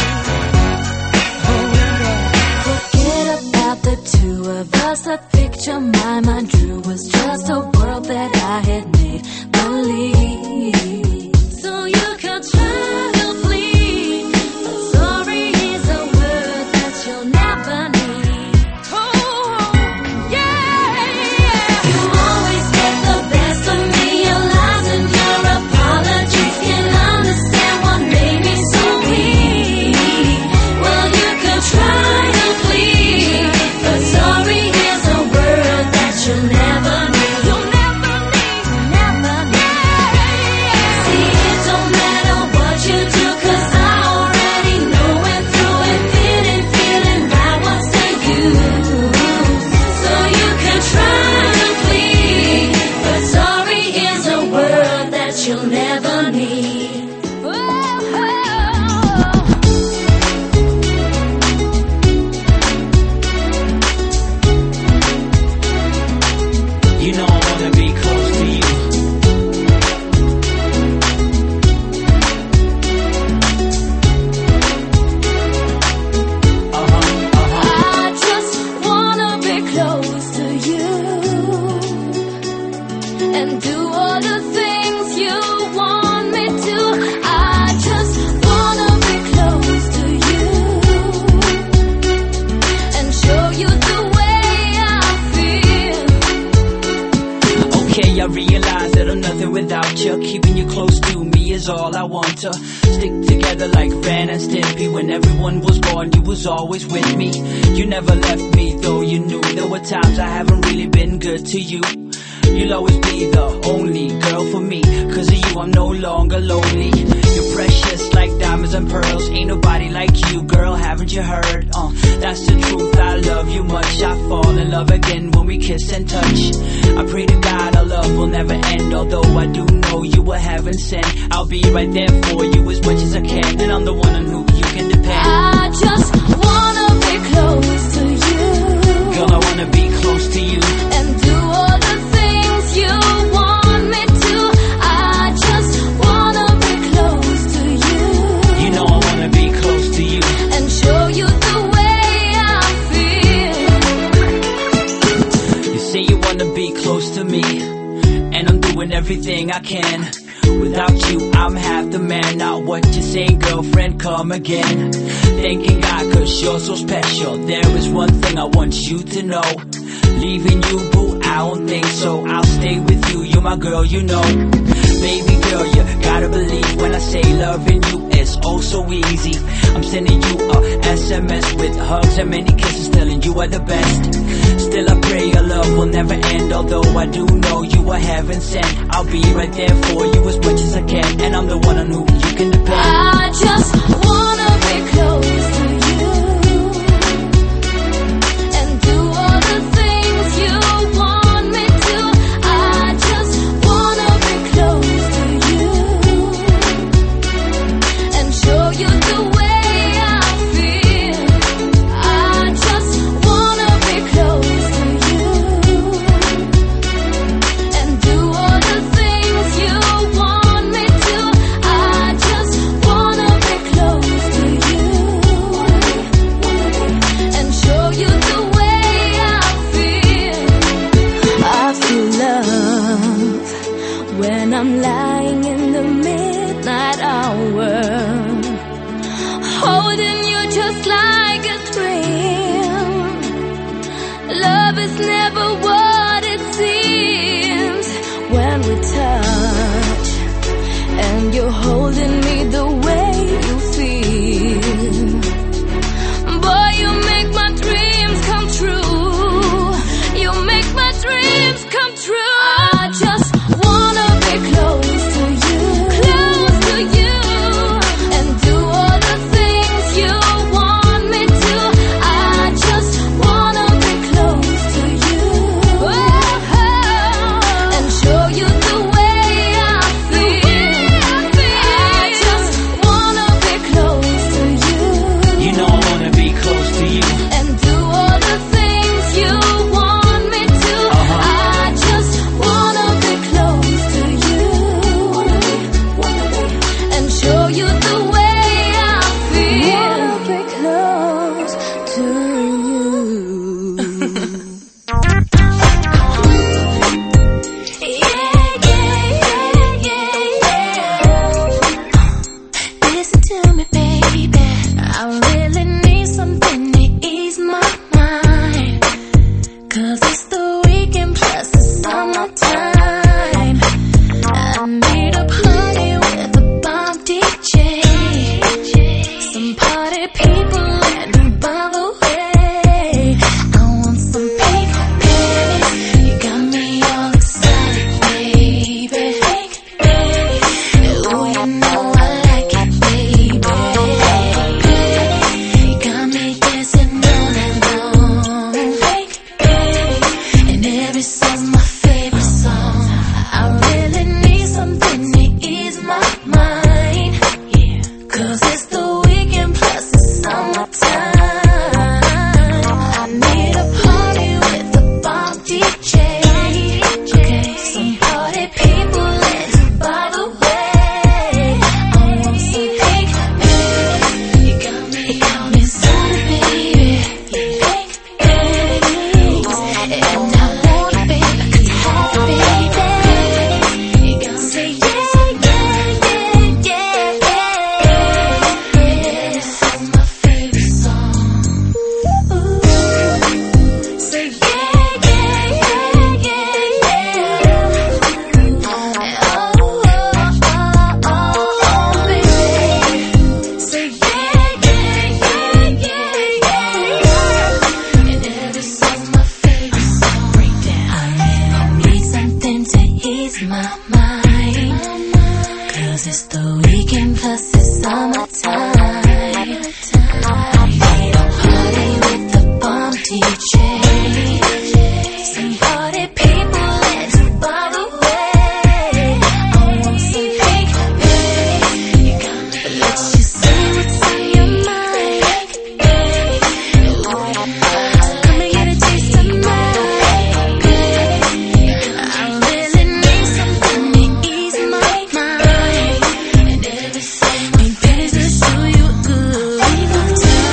Forget about the two of us. The picture my mind drew was just a world that I had made believe. So you could try to plead, but sorry is a word that you'll never need. Oh, yeah, yeah. You always get the best of me. Your lies and your apologies can't understand what made me so weak. Well, you could try to plead, but sorry is a word that you'll never need. You'll never need, never need. See, it don't matter what you do, 'cause I already know it through and feeling, feeling right what's to use. So you could try to plead, but sorry is a word that you'll never need. You know I wanna be close to you. Uh-huh, uh-huh. I just wanna be close to you and do all the things you want me to. I just wanna be close to you and show you the way I feel. Okay, I realize that I'm nothing without you. Keeping you close to me is all I want to. Stick together like Ren and Stimpy. When everyone was gone, you was always with me. You never left me, though you knew there were times I haven't really been good to you. You'll always be the only girl for me. 'Cause of you, I'm no longer lonely. You're precious like diamonds and pearls. Ain't nobody like you, girl, haven't you heard? Uh, that's the truth, I love you much. I fall in love again when we kiss and touch. I pray to God our love will never end. Although I do know you were heaven sent. I'll be right there for you as much as I can. And I'm the one on who you can depend. I just wanna be close to you. Girl, I wanna be close to you. And do all the things you want me to. I just wanna be close to you. You know I wanna be close to you. And show you the way I feel. You say you wanna be close to me, and I'm doing everything I can. Without you, I'm half the man. Not what you say, girlfriend, come again. Thanking God, 'cause you're so special. There is one thing I want you to know. Leaving you, boo, I don't think so. I'll stay with you, you're my girl, you know. Baby girl, you gotta believe when I say loving you is oh so easy. I'm sending you a S M S with hugs and many kisses, telling you are the best. Still I pray your love will never end. Although I do know you are heaven sent. I'll be right there for you as much as I can. And I'm the one on who you can depend. I just wanna be close to you and do all the things you want me to. I just wanna be close to you and show you the way I feel. I just wanna be close to you and do all the things you want me to. I holding me the way you feel. Boy, you make my dreams come true. You make my dreams come true. I just wanna be close to you, close to you, and do all the things you want me to. I just wanna be close to you, oh, and show you the way I feel. I just wanna be close to you. You know I wanna be close to you. And do all the things you want me to. Uh-huh. I just wanna be close to you. And show you the way I feel. Wanna be close to you. Yeah, yeah, yeah, yeah. Listen to me, baby. I really need something to ease my mind. Cause it's the weekend plus the summertime. I need a party with a bomb D J. Some party people let me by the way. I want some pink, baby. You got me all excited, baby. Pink, baby. Oh, you know I like it, baby. You got me dancing all night long. Pink, baby. And every song's my favorite song. I really need something to ease my mind. Yeah. Cause it's the weekend plus the summertime. I need a party with a bomb D J. Okay, some party people let you by the way. I want some pink, baby. You got me, you got me excited, baby. Pink, baby. And I want it, baby, 'cause you have it, baby. You got me say yeah, yeah, yeah, yeah, yeah. This is my favorite song. Ooh. Say yeah, yeah, yeah, yeah, yeah. Oh, oh, oh, oh, oh, baby. Say yeah, yeah, yeah, yeah, yeah. And every song's my favorite song. Break down. I need something to ease my mind. Cause it's the weekend plus the summertime. I need a party with the bomb D J. Some party people let you by the way. I want some pink, baby. You got me. Let you say what's on your mind, baby. Come and get a taste of mine, baby. I really need something to ease my mind. And everything, baby, just show you a good time.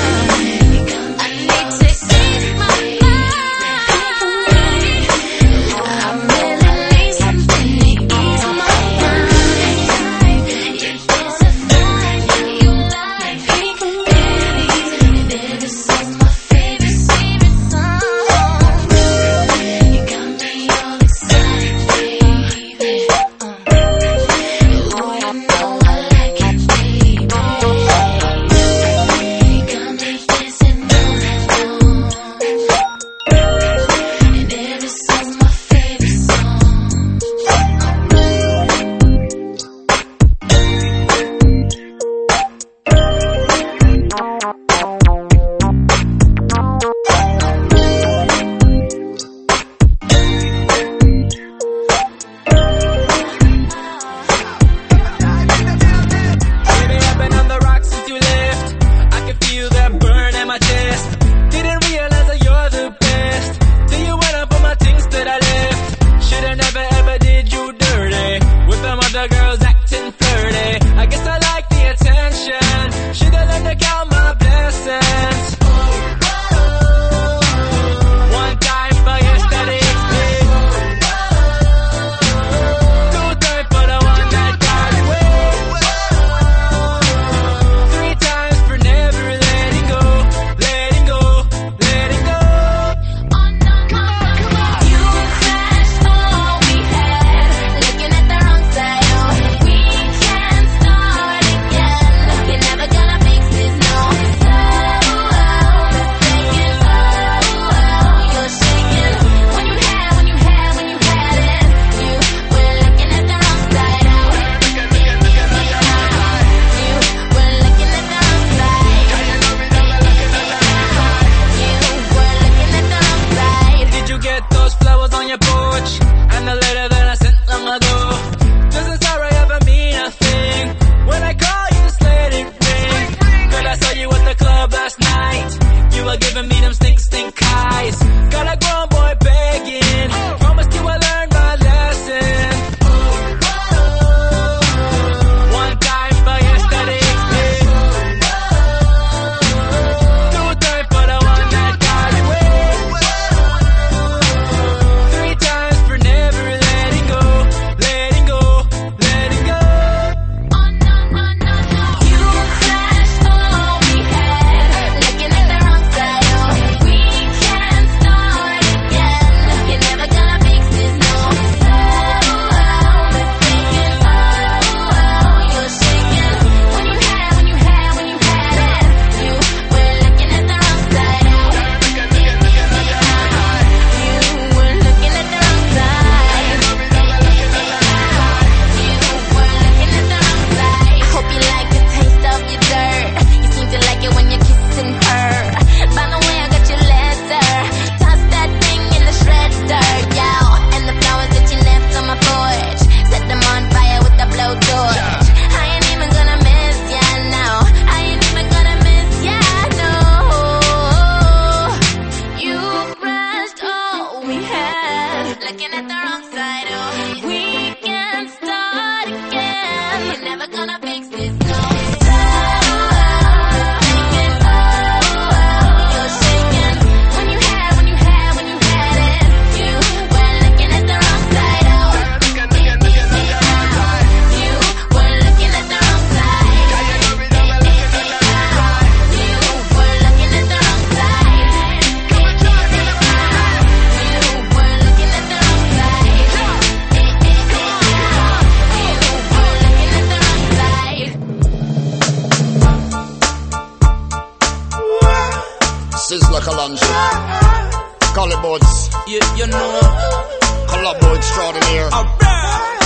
Sizzler Kalanji, Collybuds, you, you know, Collabo extraordinaire. Alright,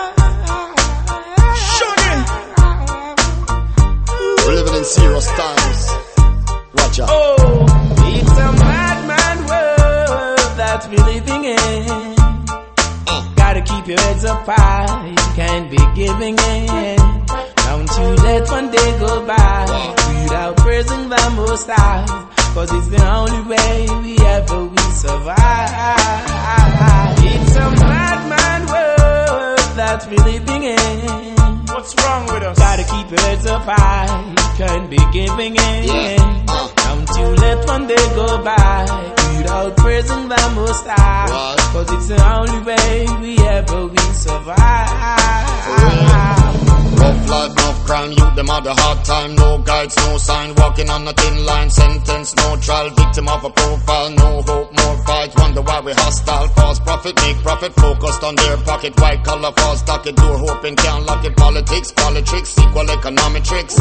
We're living in serious times. Watch out. oh, it's a mad, mad world that we're living in. Uh. Gotta keep your heads up high, you can't be giving in. Don't you let one day go by without praising the Most High, cause it's the only way we ever will survive. It's a mad, mad world that we're living in. What's wrong with us? Gotta keep your heads up high, you can't be giving in. Yeah. Uh. Don't you let one day go by without praising the Most High, Right. cause it's the only way we ever will survive. Rough life, enough crime, youth, them had a hard time. No guides, no sign, walking on a thin line. Sentence, no trial, victim of a profile. No hope, more fight, wonder why we hostile. False profit, make profit, focused on their pocket. White collar, false docket, door hoping, can't lock it. Politics, politics, equal economic tricks.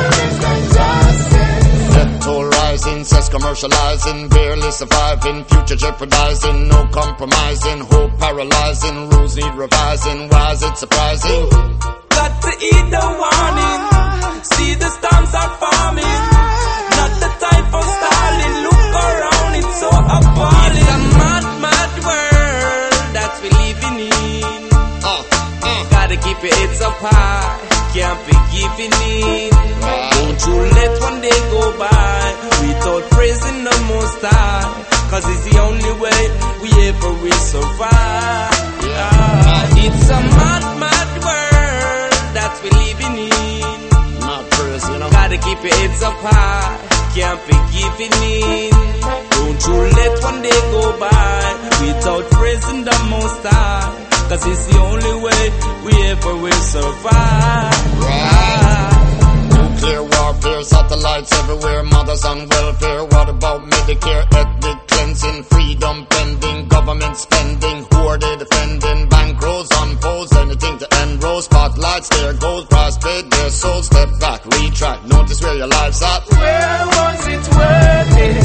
Death toll rising, cess commercializing, barely surviving, future jeopardizing, no compromising, hope paralyzing, rules need revising. Why is it surprising? Got to eat the warning. See the storms are forming. Not the time for stalling. Look around, it's so appalling. It's a mad, mad world that we living in. Uh, uh. Gotta keep your heads up high, can't be giving in. Don't you let one day go by without praising the Most High, cause it's the only way we ever will survive. Yeah. It's a mad, mad world that we living in. Not praise, you know. Gotta keep your heads up high, can't be giving in. Don't you let one day go by without praising the Most High, cause it's the only way we ever will survive. Right. Nuclear warfare, satellites everywhere, mothers on welfare. What about Medicare, ethnic cleansing, freedom pending, government spending? Who are they defending? Bankrolls, unfolds, anything to end rows. Spotlights, there goes, price paid, their souls. Step back, retract, notice where your life's at. Where was it worth it?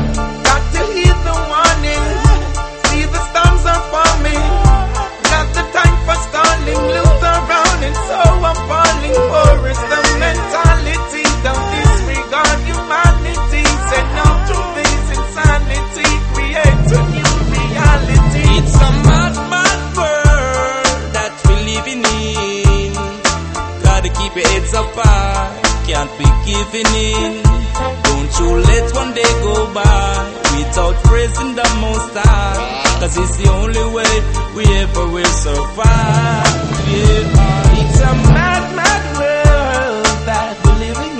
Got to hear the warning. See the storms are forming. Not the time for stalling. Look around, it's so appalling. Forest the mentality, don't disregard humanity. Say no to this insanity, create a new reality. It's a mad, mad world that we're living in. Gotta keep your heads up high, can't be giving in. Don't you let one day go by without praising the Most High, cause it's the only way we ever will survive. Yeah. It's a mad, mad world that we're living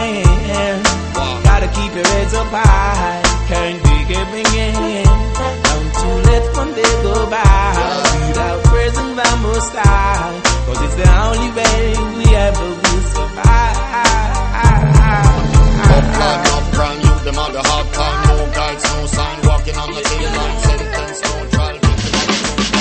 in. Gotta keep your heads up high, can't be giving in. Don't you let one day go by without praising the Most High, cause it's the only way we ever will survive. Rough life, enough crime, youth, them had a hard time. No guides, no sign, walking on the thin line. Sentence, no trial, victim of a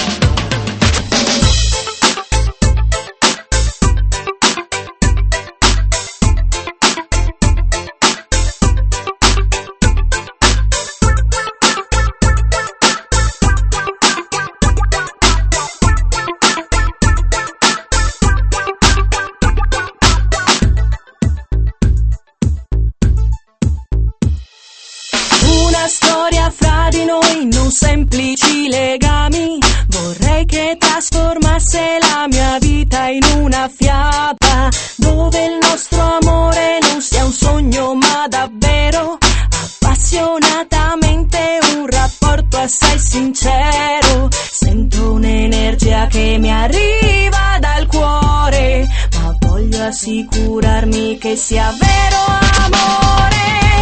Una storia fra di noi, non semplici legami. Vorrei che trasformasse la mia vita in una fiaba, dove il nostro amore non sia un sogno ma davvero appassionatamente un rapporto assai sincero. Sento un'energia che mi arriva dal cuore, ma voglio assicurarmi che sia vero amore.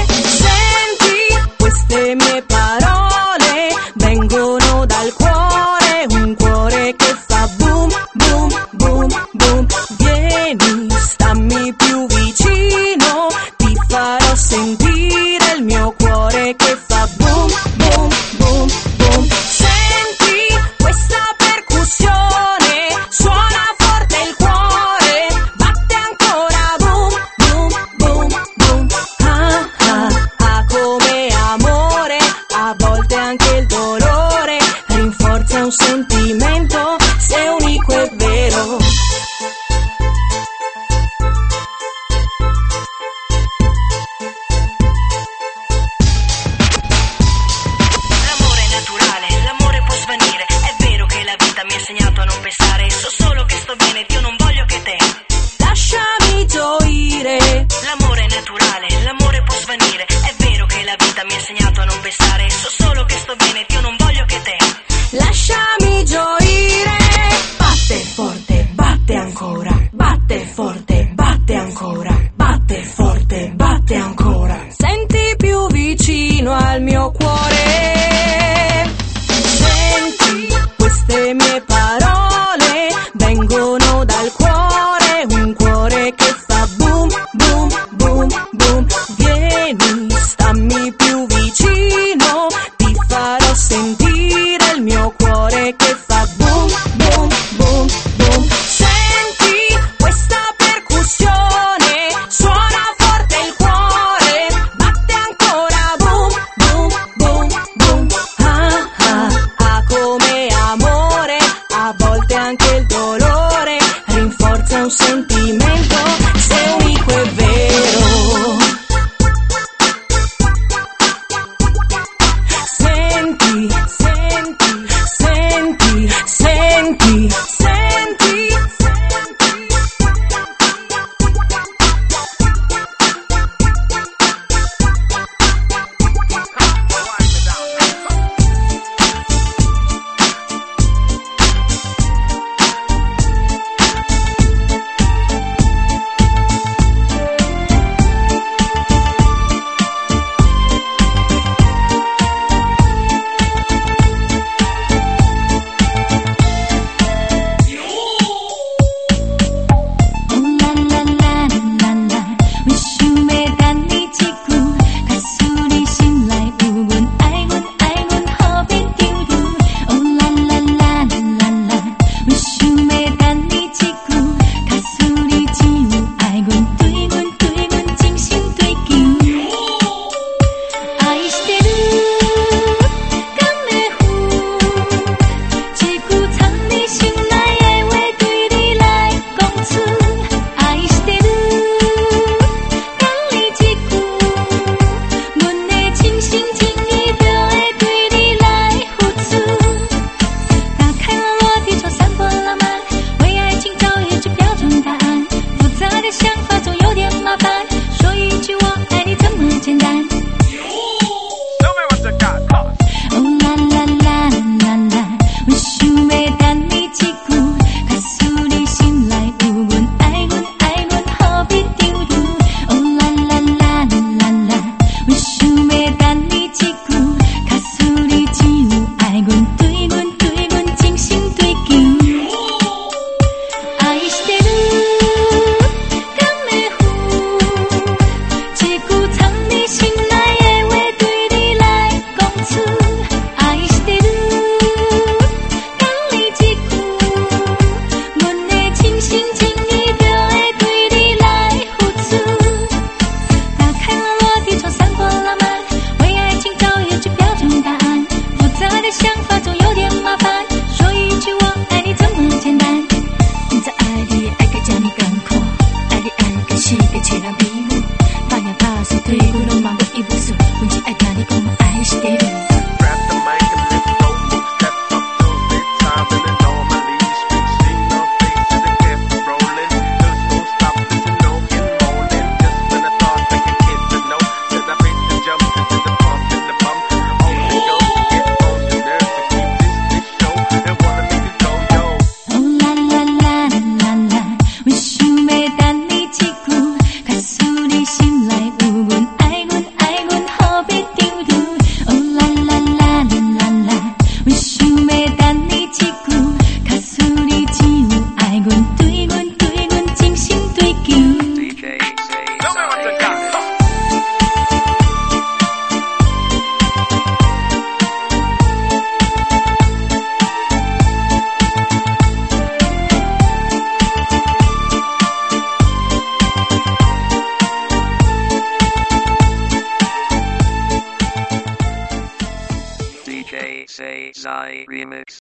Queste mie parole vengono dal cuore, un cuore che fa boom, boom, boom, boom. Vieni, stammi più vicino, ti farò sentire il mio cuore che fa boom, boom, boom, boom. Senti questa percussione, suona forte il cuore, batte ancora boom, boom, boom, boom. Ah, ah, ah, come ah. Say Zai remix.